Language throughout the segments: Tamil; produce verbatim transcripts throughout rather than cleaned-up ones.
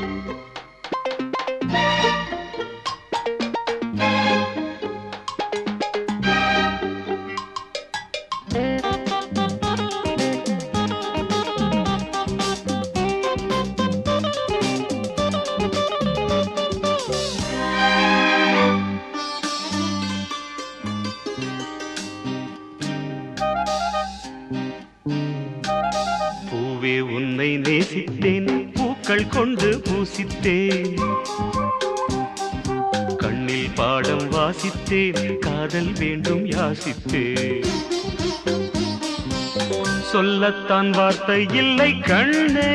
பூவே உன்னை நேசித்தேன், பூக்கள் கொண்டு பூசித்தேன், கண்ணில் பாடம் வாசித்தேன், காதல் வேண்டும் யாசித்தேன். சொல்லத்தான் வார்த்தை இல்லை கண்ணே,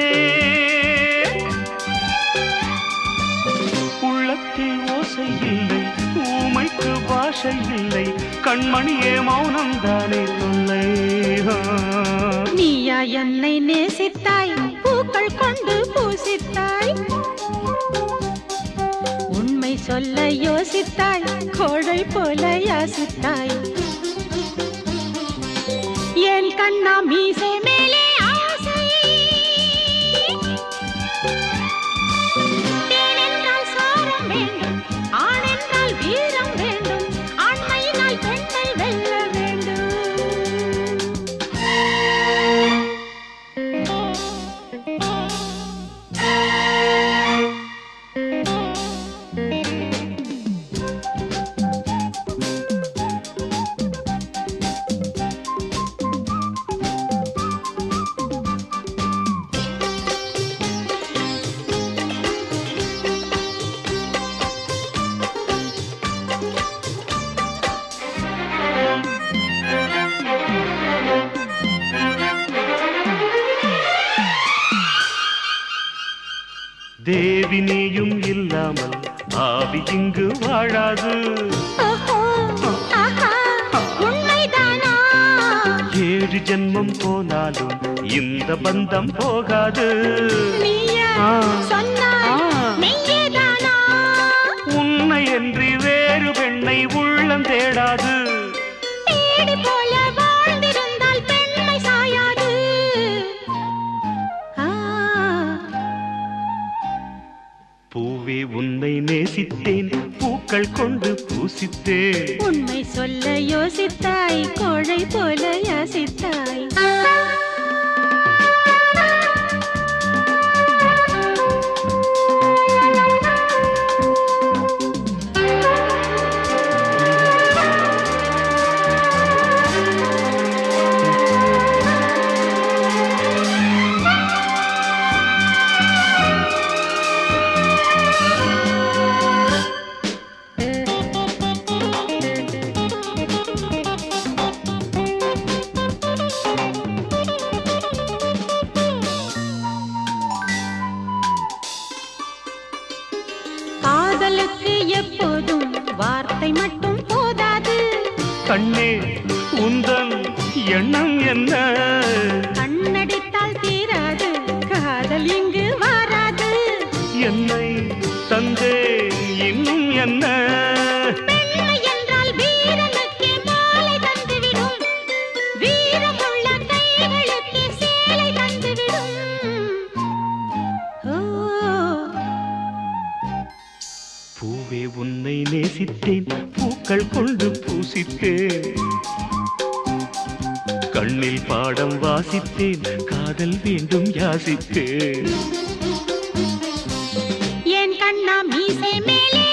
உள்ளத்தில் ஓசை இல்லை, ஊமைக்கு பாஷை இல்லை, கண்மணியே மௌனம் தானே தொல்லை. நீயா என்னை நேசித்தாய், பூக்கள் கொண்டு பூசித்தாய், உண்மை சொல்ல யோசித்தாய், கோழை போல யாசித்தாய். என் கண்ணா மீசை மேலே ஆசை, தேன் என்றால் சாரம் வேண்டும், ஆண் என்றால் வீரம் வேண்டும், ஆண்மையினால் பெண்ணை வெல்ல வேண்டும். தேவி நீயும் இல்லாமல் ஆவி இங்கு வாழாது. உண்மைதானா? ஏழு ஜென்மம் போனாலும் இந்த பந்தம் போகாது. நீயா சொன்னாய் மெய்யேதானா? உன்னை என்று வேறு பெண்ணை உள்ளம் தேடாது. தேடி போல வாழ்ந்திருந்தால் பெண்மை சாயாது. பூவே உன்னை நேசித்தேன், பூக்கள் கொண்டு பூசித்தேன், உண்மை சொல்ல யோசித்தாய், கோழை போல யாசித்தாய். காதலுக்கு எப்போதும் வார்த்தை மட்டும் போதாது. கண்ணே உந்தன் எண்ணம் என்ன? கண்ணடித்தால் தீராது, காதல் இங்கு வாராது. என்னை தந்தே இன்னும் என்ன? பெண்மை என்றால் வீரனுக்கே மாலை தந்துவிடும், வீரமுள்ள கைகளுக்கே சேலை தந்துவிடும். ஓ பூவே உன்னை நேசித்தேன், பூக்கள் கொண்டு பூசித்தேன், கண்ணில் பாடம் வாசித்தேன், காதல் வேண்டும் யாசித்தேன். என் கண்ணா மீசை மேலே